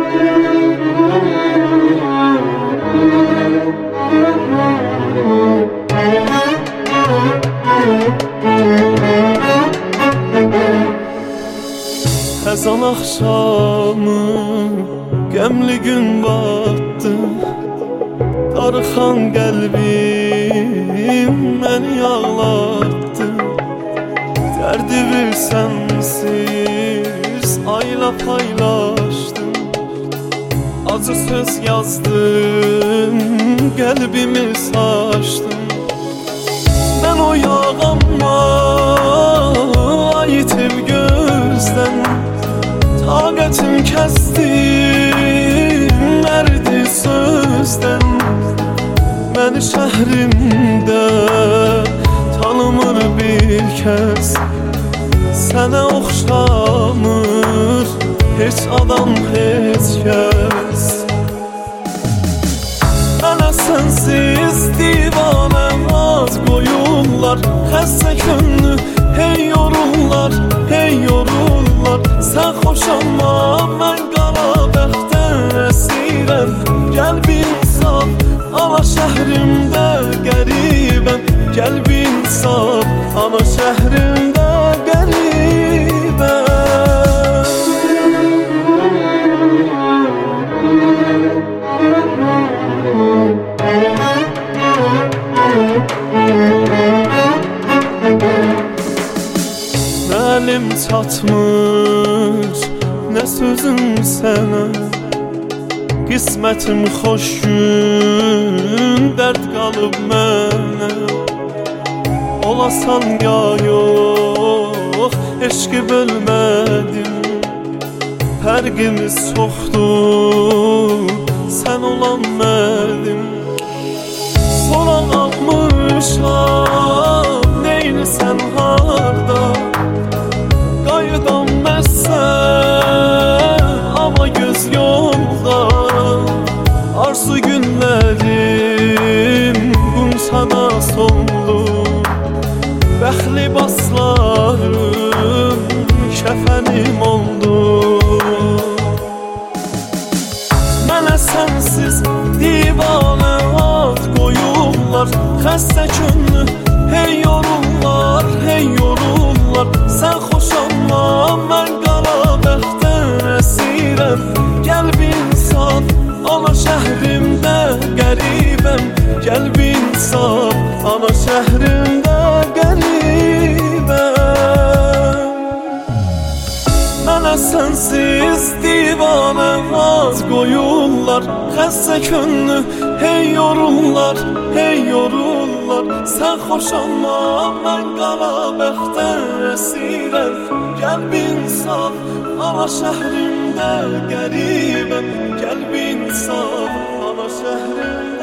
Həzan axşamı qəmli gün batdı, darıxan qəlbim məni ağlatdı. Dərdi bir sənsiz ayla paylaşdım, acı söz yazdım, qəlbimi saçdım. Mən o yağamma ayitib gözdən, taqətim kəsdim, ərdi sözdən. Məni şəhrimdə tanımır bir kəs, sənə oxşamır heç adam, heç kəs. Mənə sənsiz divanə az qoyurlar, xəstə könlü hey yorurlar, hey yorurlar. Sən xoşanma, mən qara bəxtdən əsirəm. Gəl bir insaf, ana şəhrimdə qəribəm. Gəl bir insaf, ana şəhrimdə qəribəm. Əlim çatmır, nə sözüm sənə, qismətim xoş gün, dərd qalıb mənə. Olasan ya yox, eşqi bölmədim, fərqimiz çoxdur, sən olan mənim. Sonra qalmışam, neyini sən harda, qayıdam məsən, amma göz yolda. Arzu günlərim qumsana soldu, bəxli baslarım kəfənim oldu. Mənə sənsiz divanə ad qoyurlar, xəstə könlü hey yorurlar, hey yorurlar. Sən xoşanma, mən qara bəxtdən əsirəm. Gəl bir insan, ana şəhrimdə qəribəm. Gəl bir insan, ana şəhrimdə qəribəm. Mənə sənsiz divanə az qoyurlar, xəstə könlü hey yorurlar, hey yorurlar. Sən xoşanma, mən qara bəxtdən əsirəm. Gəl bir insan, ana şəhrimdə qəribəm. Gəl bir insan, ana şəhrimdə